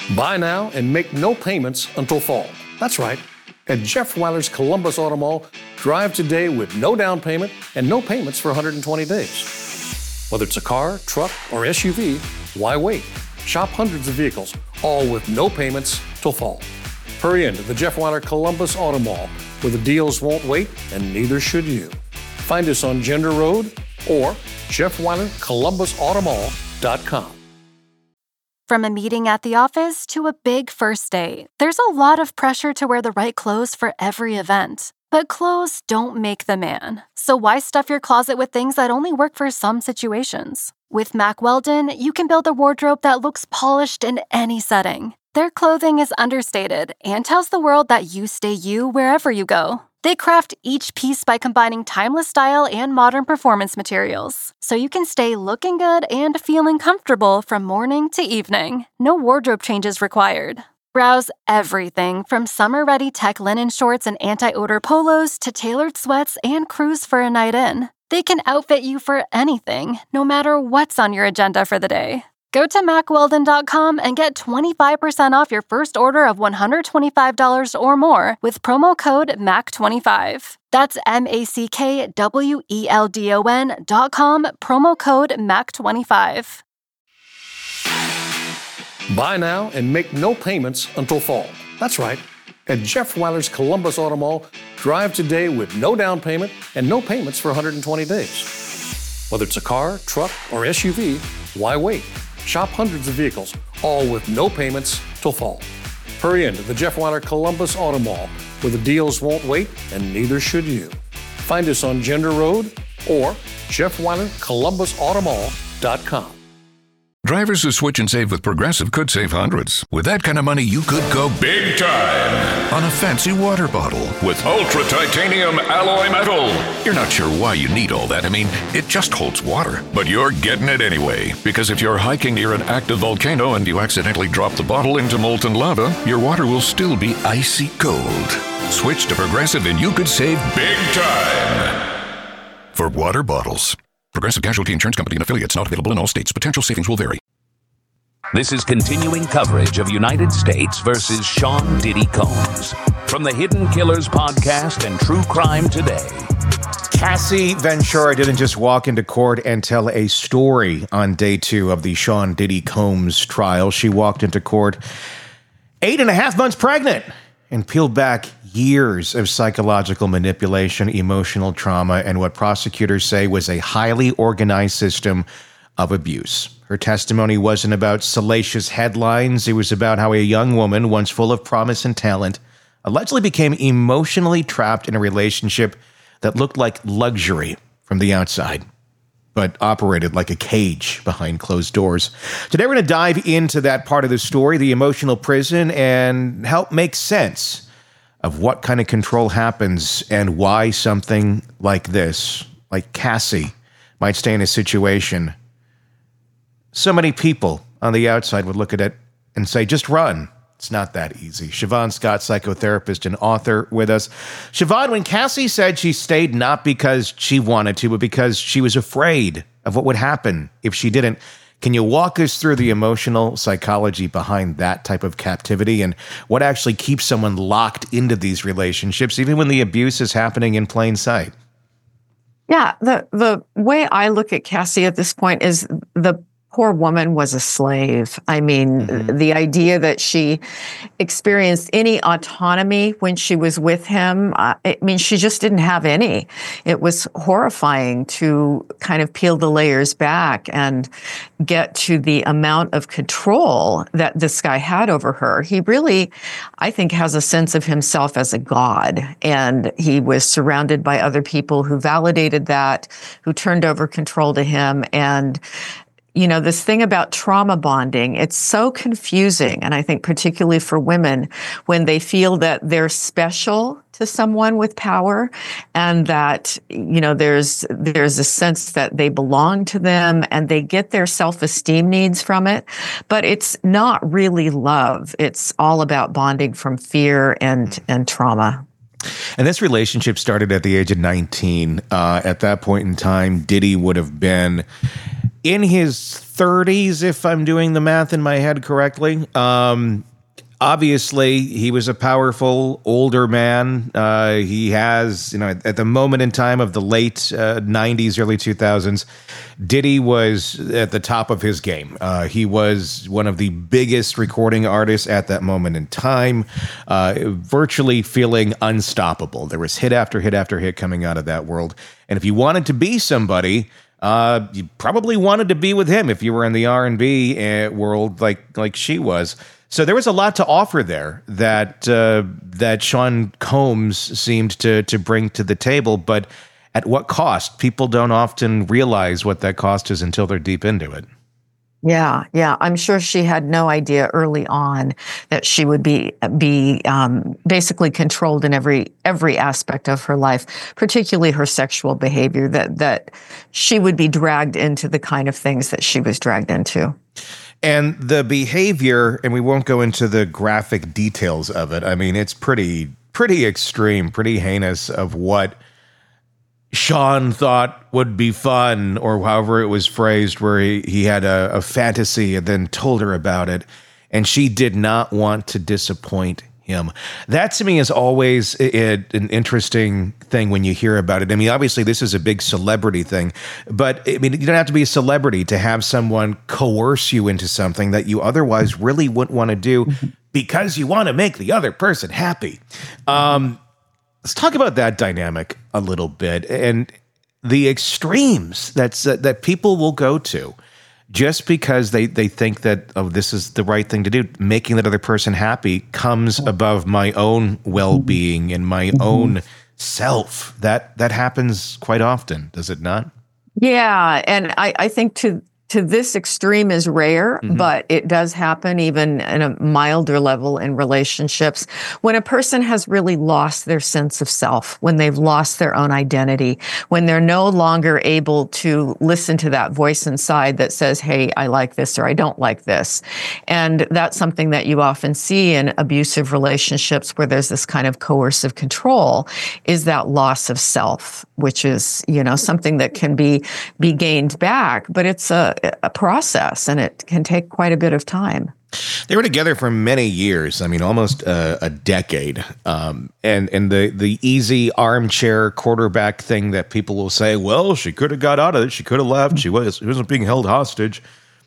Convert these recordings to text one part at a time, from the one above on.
Buy now and make no payments until fall. That's right. At Jeff Weiler's Columbus Auto Mall, drive today with no down payment and no payments for 120 days. Whether it's a car, truck, or SUV, why wait? Shop hundreds of vehicles, all with no payments till fall. Hurry into the Jeff Weiler Columbus Auto Mall, where the deals won't wait and neither should you. Find us on Gender Road or JeffWeilerColumbusAutomall.com. From a meeting at the office to a big first date, there's a lot of pressure to wear the right clothes for every event. But clothes don't make the man. So why stuff your closet with things that only work for some situations? With Mack Weldon, you can build a wardrobe that looks polished in any setting. Their clothing is understated and tells the world that you stay you wherever you go. They craft each piece by combining timeless style and modern performance materials, so you can stay looking good and feeling comfortable from morning to evening. No wardrobe changes required. Browse everything from summer-ready tech linen shorts and anti-odor polos to tailored sweats and cruise for a night in. They can outfit you for anything, no matter what's on your agenda for the day. Go to MackWeldon.com and get 25% off your first order of $125 or more with promo code MACK25. That's MackWeldon.com, promo code MACK25. Buy now and make no payments until fall. That's right. At Jeff Weiler's Columbus Auto Mall, drive today with no down payment and no payments for 120 days. Whether it's a car, truck, or SUV, why wait? Shop hundreds of vehicles, all with no payments till fall. Hurry into the Jeff Weiler Columbus Auto Mall, where the deals won't wait and neither should you. Find us on Gender Road or JeffWeilerColumbusAutomall.com. Drivers who switch and save with Progressive could save hundreds. With that kind of money, you could go big time on a fancy water bottle with ultra titanium alloy metal. You're not sure why you need all that. I mean, it just holds water. But you're getting it anyway. Because if you're hiking near an active volcano and you accidentally drop the bottle into molten lava, your water will still be icy cold. Switch to Progressive and you could save big time for water bottles. Progressive Casualty Insurance Company and affiliates, not available in all states. Potential savings will vary. This is continuing coverage of United States versus Sean Diddy Combs from the Hidden Killers podcast and True Crime Today. Cassie Ventura didn't just walk into court and tell a story on day 2 of the Sean Diddy Combs trial. She walked into court 8.5 months pregnant and peeled back years of psychological manipulation, emotional trauma, and what prosecutors say was a highly organized system of abuse. Her testimony wasn't about salacious headlines. It was about how a young woman, once full of promise and talent, allegedly became emotionally trapped in a relationship that looked like luxury from the outside, but operated like a cage behind closed doors. Today, we're going to dive into that part of the story, the emotional prison, and help make sense of what kind of control happens and why something like this, like Cassie, might stay in a situation so many people on the outside would look at it and say, just run. It's not that easy. Siobhan Scott, psychotherapist and author, with us. Siobhan, when Cassie said she stayed not because she wanted to, but because she was afraid of what would happen if she didn't, can you walk us through the emotional psychology behind that type of captivity and what actually keeps someone locked into these relationships, even when the abuse is happening in plain sight? Yeah, the way I look at Cassie at this point is the poor woman was a slave. I mean, the idea that she experienced any autonomy when she was with him, she just didn't have any. It was horrifying to kind of peel the layers back and get to the amount of control that this guy had over her. He really, I think, has a sense of himself as a god, and he was surrounded by other people who validated that, who turned over control to him. And you know, this thing about trauma bonding, it's so confusing. And I think particularly for women, when they feel that they're special to someone with power and that, you know, there's a sense that they belong to them and they get their self-esteem needs from it. But it's not really love. It's all about bonding from fear and trauma. And this relationship started at the age of 19. At that point in time, Diddy would have been in his 30s, if I'm doing the math in my head correctly. Obviously, he was a powerful older man. He has, at the moment in time of the late 90s, early 2000s, Diddy was at the top of his game. He was one of the biggest recording artists at that moment in time, virtually feeling unstoppable. There was hit after hit after hit coming out of that world. And if you wanted to be somebody, you probably wanted to be with him if you were in the R&B world like she was. So there was a lot to offer there that Sean Combs seemed to bring to the table, but at what cost? People don't often realize what that cost is until they're deep into it. Yeah. I'm sure she had no idea early on that she would be basically controlled in every aspect of her life, particularly her sexual behavior, that she would be dragged into the kind of things that she was dragged into. And the behavior, and we won't go into the graphic details of it. I mean, it's pretty extreme, pretty heinous of what Sean thought would be fun, or however it was phrased, where he had a fantasy and then told her about it, and she did not want to disappoint him. That to me is always an interesting thing when you hear about it. I mean, obviously this is a big celebrity thing, but I mean, you don't have to be a celebrity to have someone coerce you into something that you otherwise really wouldn't want to do because you want to make the other person happy. Let's talk about that dynamic a little bit and the extremes that people will go to just because they think that, this is the right thing to do. Making that other person happy comes above my own well-being and my own self. That happens quite often, does it not? Yeah, and I think to this extreme is rare, but it does happen even in a milder level in relationships. When a person has really lost their sense of self, when they've lost their own identity, when they're no longer able to listen to that voice inside that says, hey, I like this or I don't like this. And that's something that you often see in abusive relationships where there's this kind of coercive control, is that loss of self, which is, something that can be gained back, but it's a process, and it can take quite a bit of time. They were together for many years. I mean, almost a decade. And the easy armchair quarterback thing that people will say, well, she could have got out of it. She could have left. She wasn't being held hostage.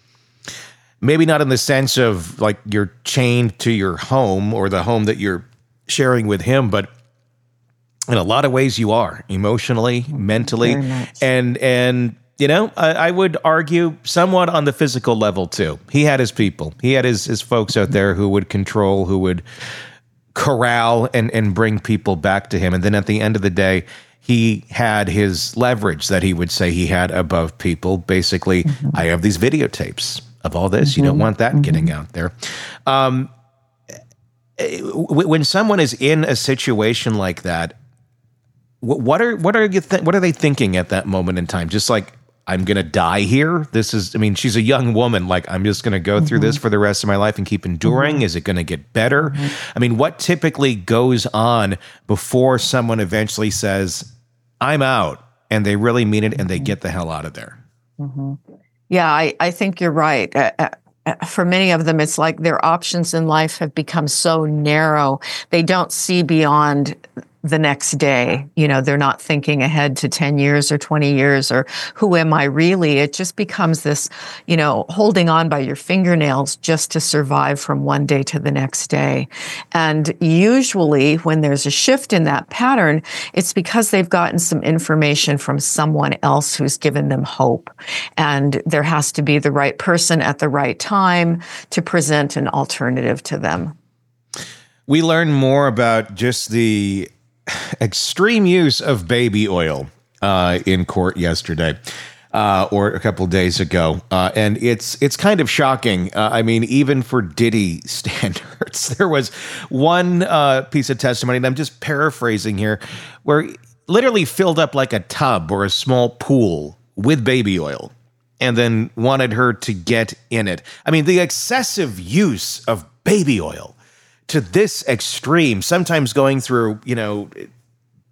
Maybe not in the sense of like you're chained to your home or the home that you're sharing with him, but in a lot of ways you are emotionally, mentally, and I would argue somewhat on the physical level too. He had his people. He had his folks out there who would control, who would corral and bring people back to him. And then at the end of the day, he had his leverage that he would say he had above people. Basically, I have these videotapes of all this. You don't want that getting out there. When someone is in a situation like that, what are they thinking at that moment in time? Just like, I'm going to die here. She's a young woman. Like, I'm just going to go through this for the rest of my life and keep enduring. Is it going to get better? I mean, what typically goes on before someone eventually says, I'm out, and they really mean it and they get the hell out of there? Yeah, I think you're right. For many of them, it's like their options in life have become so narrow. They don't see beyond the next day. They're not thinking ahead to 10 years or 20 years or who am I really? It just becomes this, holding on by your fingernails just to survive from one day to the next day. And usually when there's a shift in that pattern, it's because they've gotten some information from someone else who's given them hope. And there has to be the right person at the right time to present an alternative to them. We learned more about just the extreme use of baby oil in court yesterday or a couple of days ago. And it's kind of shocking. Even for Diddy standards, there was one piece of testimony, and I'm just paraphrasing here, where he literally filled up like a tub or a small pool with baby oil and then wanted her to get in it. I mean, the excessive use of baby oil to this extreme, sometimes going through,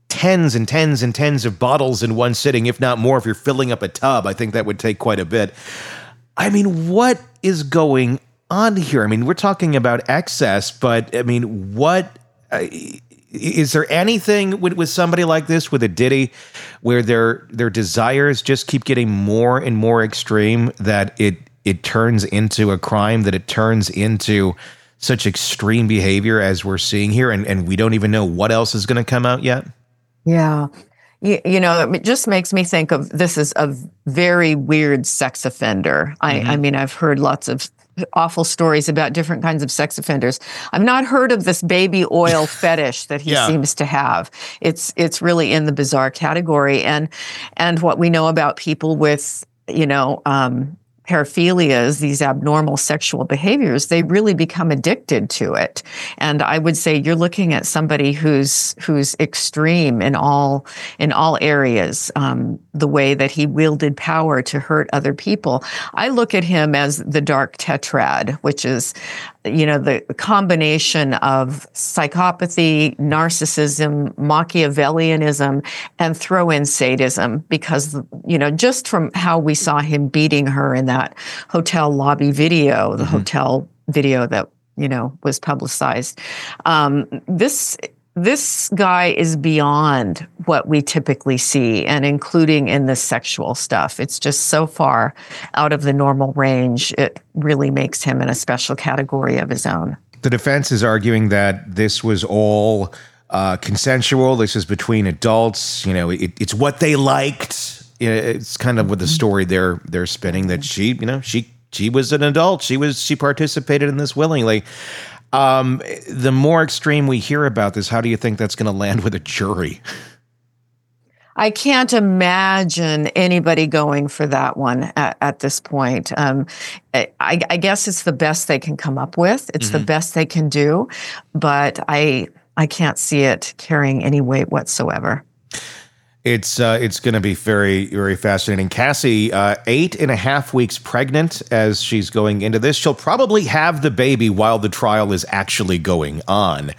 tens and tens and tens of bottles in one sitting, if not more, if you're filling up a tub. I think that would take quite a bit. I mean, what is going on here? I mean, we're talking about excess, but I mean, what is there anything with somebody like this, with a Diddy, where their desires just keep getting more and more extreme, that it turns into a crime, that it turns into such extreme behavior as we're seeing here, and we don't even know what else is going to come out yet? Yeah. You know, it just makes me think of this as a very weird sex offender. I mean, I've heard lots of awful stories about different kinds of sex offenders. I've not heard of this baby oil fetish that he seems to have. It's really in the bizarre category. And what we know about people with, paraphilias, these abnormal sexual behaviors, they really become addicted to it. And I would say you're looking at somebody who's extreme in all areas. The way that he wielded power to hurt other people. I look at him as the dark tetrad, which is, the combination of psychopathy, narcissism, Machiavellianism, and throw in sadism, because, just from how we saw him beating her in that hotel lobby video, the hotel video that, was publicized. This guy is beyond what we typically see, and including in the sexual stuff. It's just so far out of the normal range. It really makes him in a special category of his own. The defense is arguing that this was all consensual. This is between adults. It's what they liked. It's kind of what the story they're spinning, that she was an adult. She participated in this willingly. The more extreme we hear about this, how do you think that's going to land with a jury? I can't imagine anybody going for that one at this point. I guess it's the best they can come up with. It's the best they can do, but I can't see it carrying any weight whatsoever. It's going to be very, very fascinating. Cassie, 8.5 weeks pregnant as she's going into this. She'll probably have the baby while the trial is actually going on.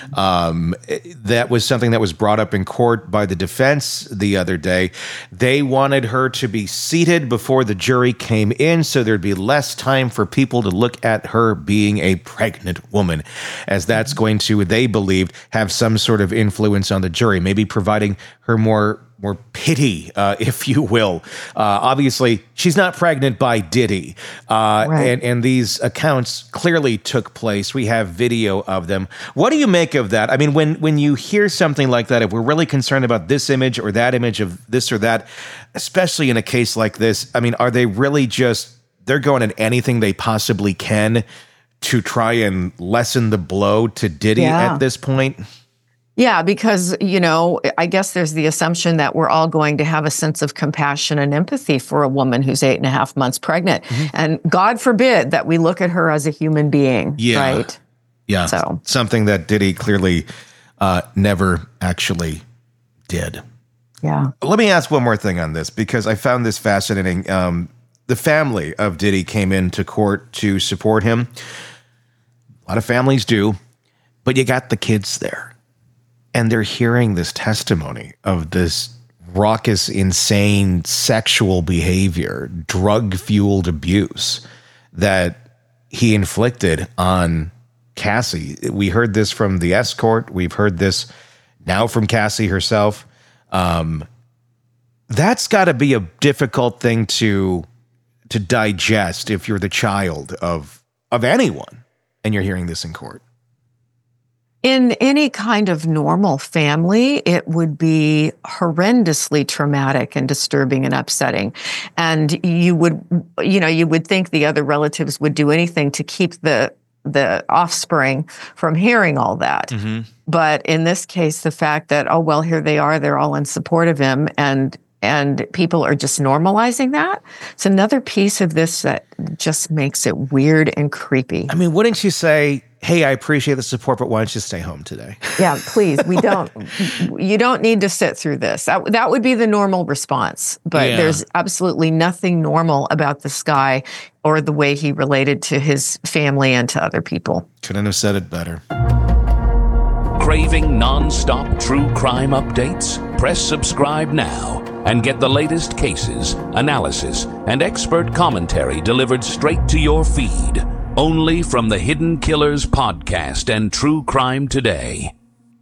That was something that was brought up in court by the defense the other day. They wanted her to be seated before the jury came in, so there'd be less time for people to look at her being a pregnant woman, as that's going to, they believed, have some sort of influence on the jury, maybe providing her more pity, if you will. Obviously, she's not pregnant by Diddy. Right. And these accounts clearly took place. We have video of them. What do you make of that? I mean, when you hear something like that, if we're really concerned about this image or that image of this or that, especially in a case like this, I mean, are they really they're going at anything they possibly can to try and lessen the blow to Diddy at this point? Yeah, because, I guess there's the assumption that we're all going to have a sense of compassion and empathy for a woman who's 8.5 months pregnant. And God forbid that we look at her as a human being, right? Yeah, so something that Diddy clearly never actually did. Yeah. Let me ask one more thing on this, because I found this fascinating. The family of Diddy came into court to support him. A lot of families do, but you got the kids there. And they're hearing this testimony of this raucous, insane sexual behavior, drug-fueled abuse that he inflicted on Cassie. We heard this from the escort. We've heard this now from Cassie herself. That's got to be a difficult thing to digest if you're the child of anyone and you're hearing this in court. In any kind of normal family, it would be horrendously traumatic and disturbing and upsetting. And you would think the other relatives would do anything to keep the offspring from hearing all that. But in this case, the fact that, here they are, they're all in support of him, and people are just normalizing that. It's another piece of this that just makes it weird and creepy. I mean, wouldn't you say, hey, I appreciate the support, but why don't you stay home today? Yeah, please. You don't need to sit through this. That would be the normal response. But there's absolutely nothing normal about this guy or the way he related to his family and to other people. Couldn't have said it better. craving non-stop true crime updates? Press subscribe now and get the latest cases, analysis, and expert commentary delivered straight to your feed. Only from the Hidden Killers podcast and True Crime Today.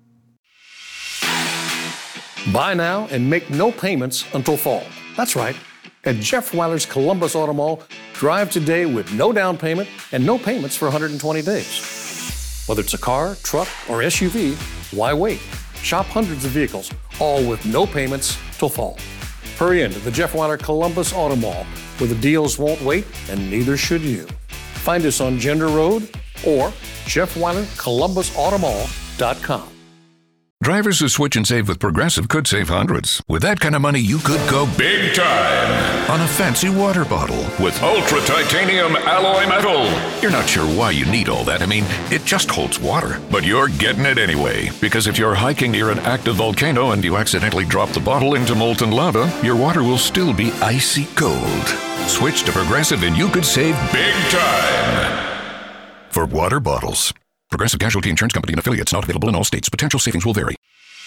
Buy now and make no payments until fall. That's right. At Jeff Weiler's Columbus Auto Mall, drive today with no down payment and no payments for 120 days. Whether it's a car, truck, or SUV, why wait? Shop hundreds of vehicles, all with no payments till fall. Hurry into the Jeff Weiler Columbus Auto Mall, where the deals won't wait and neither should you. Find us on Gender Road or JeffWeilerColumbusAutomall.com. Drivers who switch and save with Progressive could save hundreds. With that kind of money, you could go big time on a fancy water bottle with ultra titanium alloy metal. You're not sure why you need all that. I mean, it just holds water. But you're getting it anyway, because if you're hiking near an active volcano and you accidentally drop the bottle into molten lava, your water will still be icy cold. Switch to Progressive and you could save big time for water bottles. Progressive Casualty Insurance Company and affiliates, not available in all states. Potential savings will vary.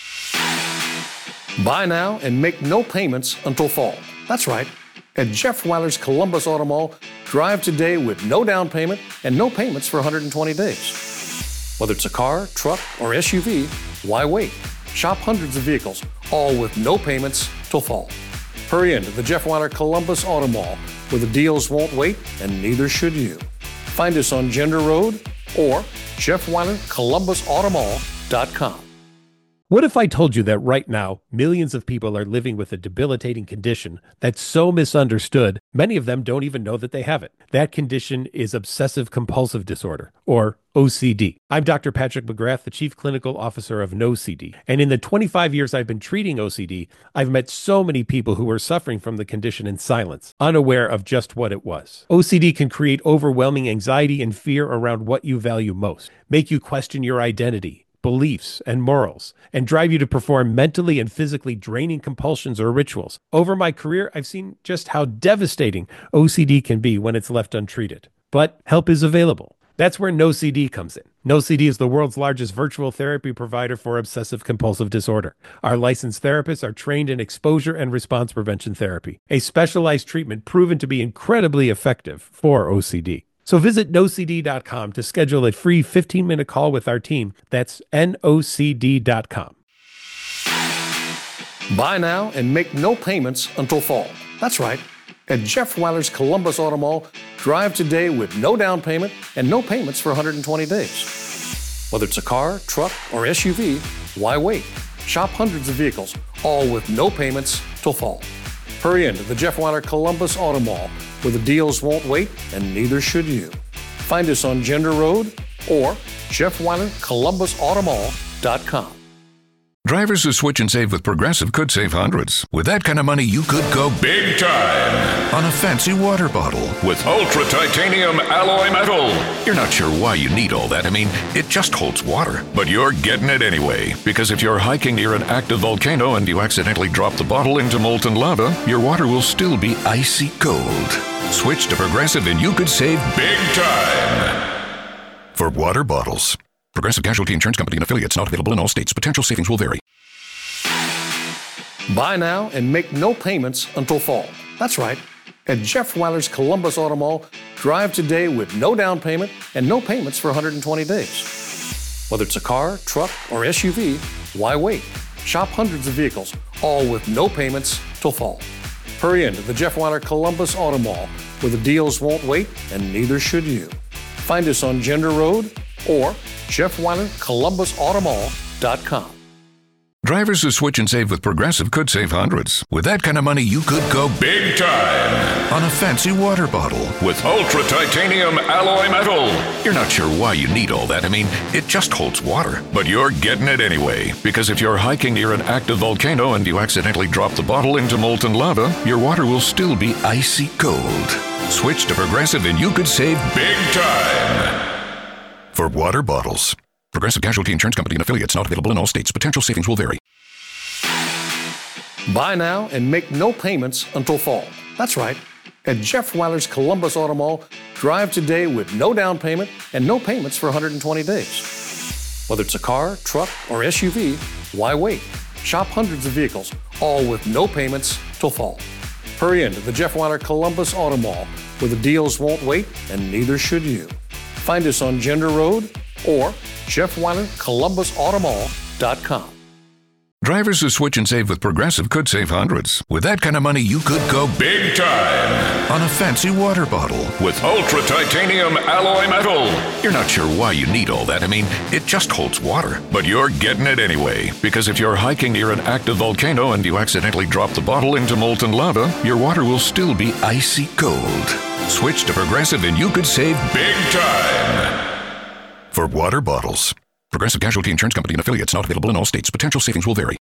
Buy now and make no payments until fall. That's right. At Jeff Weiler's Columbus Auto Mall, drive today with no down payment and no payments for 120 days. Whether it's a car, truck, or SUV, why wait? Shop hundreds of vehicles, all with no payments till fall. Hurry into the Jeff Weiler Columbus Auto Mall, where the deals won't wait and neither should you. Find us on Gender Road or JeffWeilerColumbusAutomall.com. What if I told you that right now, millions of people are living with a debilitating condition that's so misunderstood, many of them don't even know that they have it? That condition is obsessive-compulsive disorder, or OCD. I'm Dr. Patrick McGrath, the Chief Clinical Officer of NoCD. And in the 25 years I've been treating OCD, I've met so many people who are suffering from the condition in silence, unaware of just what it was. OCD can create overwhelming anxiety and fear around what you value most, make you question your identity, beliefs, and morals, and drive you to perform mentally and physically draining compulsions or rituals. Over my career, I've seen just how devastating OCD can be when it's left untreated. But help is available. That's where NoCD comes in. NoCD is the world's largest virtual therapy provider for obsessive-compulsive disorder. Our licensed therapists are trained in exposure and response prevention therapy, a specialized treatment proven to be incredibly effective for OCD. So visit NoCD.com to schedule a free 15-minute call with our team. That's NoCD.com. Buy now and make no payments until fall. That's right. At Jeff Weiler's Columbus Auto Mall, drive today with no down payment and no payments for 120 days. Whether it's a car, truck, or SUV, why wait? Shop hundreds of vehicles, all with no payments till fall. Hurry into the Jeff Weiler Columbus Auto Mall, where the deals won't wait and neither should you. Find us on Gender Road or JeffWeilerColumbusAutomall.com. Drivers who switch and save with Progressive could save hundreds. With that kind of money, you could go big time on a fancy water bottle with ultra titanium alloy metal. You're not sure why you need all that. I mean, it just holds water. But you're getting it anyway, because if you're hiking near an active volcano and you accidentally drop the bottle into molten lava, your water will still be icy cold. Switch to Progressive and you could save big time for water bottles. Progressive Casualty Insurance Company and affiliates, not available in all states. Potential savings will vary. Buy now and make no payments until fall. That's right. At Jeff Weiler's Columbus Auto Mall, drive today with no down payment and no payments for 120 days. Whether it's a car, truck, or SUV, why wait? Shop hundreds of vehicles, all with no payments till fall. Hurry into the Jeff Weiler Columbus Auto Mall, where the deals won't wait and neither should you. Find us on Gender Road or JeffWeilerColumbusAutomall.com. Drivers who switch and save with Progressive could save hundreds. With that kind of money, you could go big time on a fancy water bottle with ultra titanium alloy metal. You're not sure why you need all that. I mean, it just holds water. But you're getting it anyway, because if you're hiking near an active volcano and you accidentally drop the bottle into molten lava, your water will still be icy cold. Switch to Progressive and you could save big time for water bottles. Progressive Casualty Insurance Company and affiliates, not available in all states. Potential savings will vary. Buy now and make no payments until fall. That's right. At Jeff Weiler's Columbus Auto Mall, drive today with no down payment and no payments for 120 days. Whether it's a car, truck, or SUV, why wait? Shop hundreds of vehicles, all with no payments till fall. Hurry into the Jeff Weiler Columbus Auto Mall, where the deals won't wait, and neither should you. Find us on Gender Road or JeffWeilerColumbusAutomall.com. Drivers who switch and save with Progressive could save hundreds. With that kind of money, you could go big time on a fancy water bottle with ultra titanium alloy metal. You're not sure why you need all that. I mean, it just holds water. But you're getting it anyway. Because if you're hiking near an active volcano and you accidentally drop the bottle into molten lava, your water will still be icy cold. Switch to Progressive and you could save big time for water bottles. Progressive Casualty Insurance Company and affiliates, not available in all states. Potential savings will vary.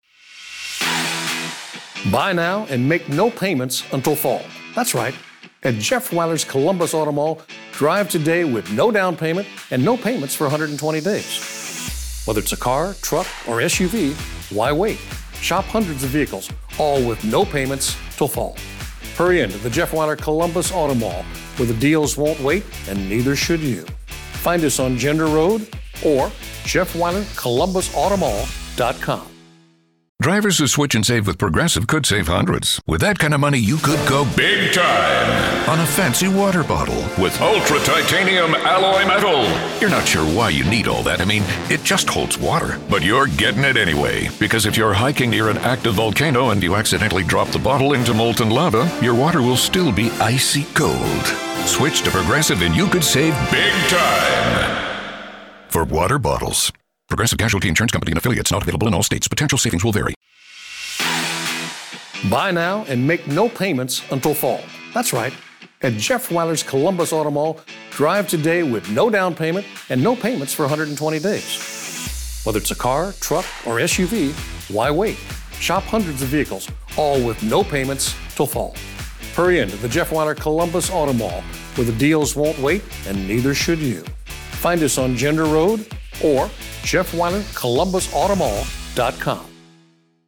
Buy now and make no payments until fall. That's right. At Jeff Weiler's Columbus Auto Mall, drive today with no down payment and no payments for 120 days. Whether it's a car, truck, or SUV, why wait? Shop hundreds of vehicles, all with no payments till fall. Hurry into the Jeff Weiler Columbus Auto Mall, where the deals won't wait, and neither should you. Find us on Gender Road or JeffWeilerColumbusAutomall.com. Drivers who switch and save with Progressive could save hundreds. With that kind of money, you could go big time on a fancy water bottle with ultra titanium alloy metal. You're not sure why you need all that. I mean, it just holds water. But you're getting it anyway. Because if you're hiking near an active volcano and you accidentally drop the bottle into molten lava, your water will still be icy cold. Switch to Progressive and you could save big time for water bottles. Progressive Casualty Insurance Company and affiliates, not available in all states. Potential savings will vary. Buy now and make no payments until fall. That's right. At Jeff Weiler's Columbus Auto Mall, drive today with no down payment and no payments for 120 days. Whether it's a car, truck, or SUV, why wait? Shop hundreds of vehicles, all with no payments till fall. Hurry into the Jeff Weiler Columbus Auto Mall, where the deals won't wait, and neither should you. Find us on Gender Road or JeffWeilerColumbusAutomall.com.